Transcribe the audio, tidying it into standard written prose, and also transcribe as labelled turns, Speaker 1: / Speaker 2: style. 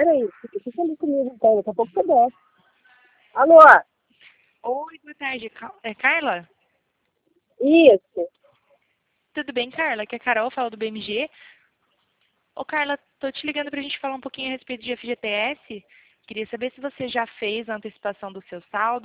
Speaker 1: Peraí, fica ali comigo então, daqui a pouco você desce. Alô?
Speaker 2: Oi, boa tarde. É Carla?
Speaker 1: Isso.
Speaker 2: Tudo bem, Carla? Aqui é a Carol, fala do BMG. Ô, Carla, tô te ligando pra gente falar um pouquinho a respeito de FGTS. Queria saber se você já fez a antecipação do seu saldo.